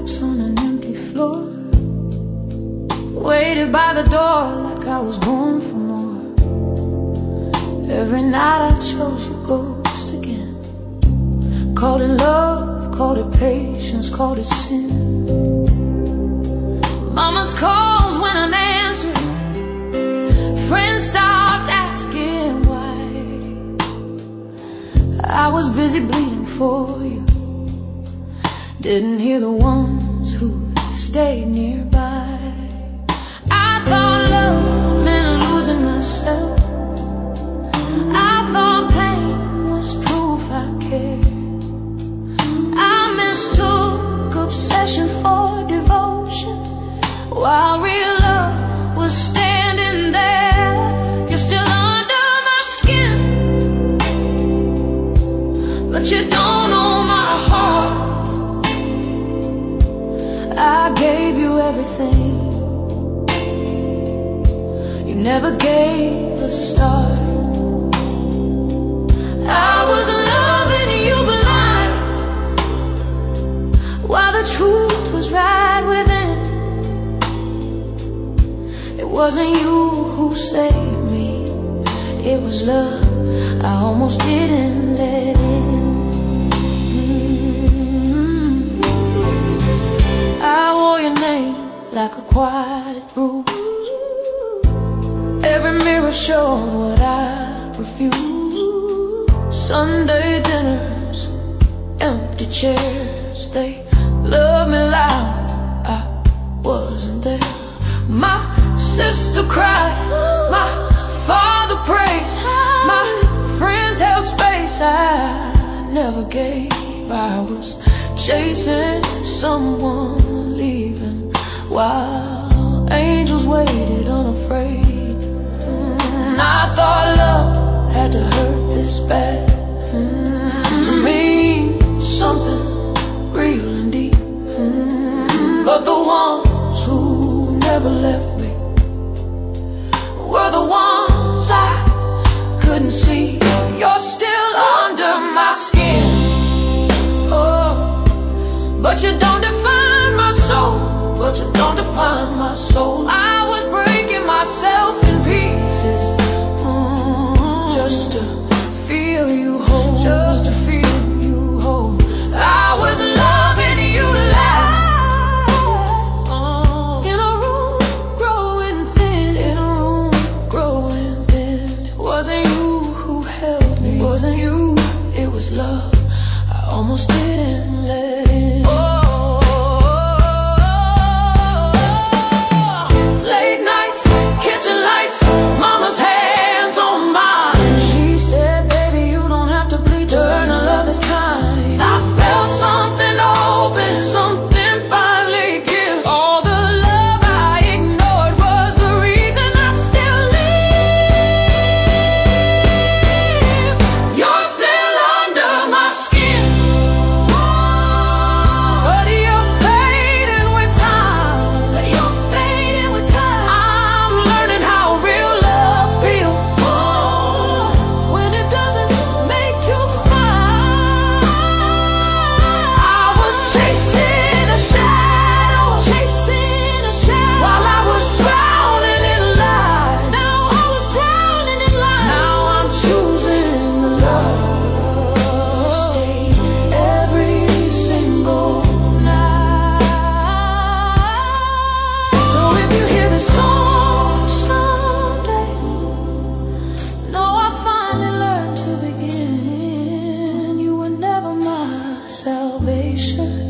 steps on an empty floor. Waited by the door like I was born for more. Every night I chose your ghost again. Called it love, called it patience, called it sin. Mama's calls when I'm answering. Friends stopped asking why. I was busy bleeding for you. Didn't hear the ones who stayed nearby. I thought love meant losing myself. I thought pain was proof I cared. I mistook obsession for devotion, while real love was standing there. You're still under my skin, but you don't know my heart. I gave you everything. You never gave a start. I was loving you blind, while the truth was right within. It wasn't you who saved me, it was love I almost didn't let in. I wore your name like a quiet bruise. Every mirror showed what I refused. Sunday dinners, empty chairs, they loved me loud, I wasn't there. My sister cried, my father prayed, my friends held space I never gave. I was chasing someone leaving, while angels waited unafraid. I thought love had to hurt this bad to mean something real and deep. But the ones who never left me were the ones I couldn't see. You're still under my skin, oh, but you don't define my soul. But you don't define my soul. I was breaking myself in pieces, just to feel you whole, just to feel you whole. I was loving you live, in a room growing thin, in a room growing thin. It wasn't you who held me, it wasn't you, it was love I almost didn't let in. Late nights, kitchen lights, mama's hands on mine. She said, baby, you don't have to bleed to earn a love this kind. I felt something open, something finally give. All the love I ignored was the reason I still live. You're still under my skin, but you're fading with time. But you're fading with time. I'm learning how real love feels when it doesn't make you fine. I was chasing a shadow, chasing a shadow, while I was drowning in light. Now I was drowning in light. Now I'm choosing the love that stayed every single night. So if you hear this song someday, know I finally learned to begin. You were never my salvation.